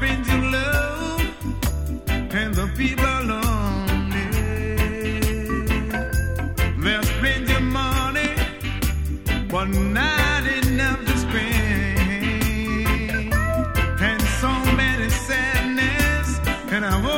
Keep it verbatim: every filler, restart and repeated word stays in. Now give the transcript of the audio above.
friends you love, and the people lonely. There's plenty of money, but not enough to spend, and so many sadness, and I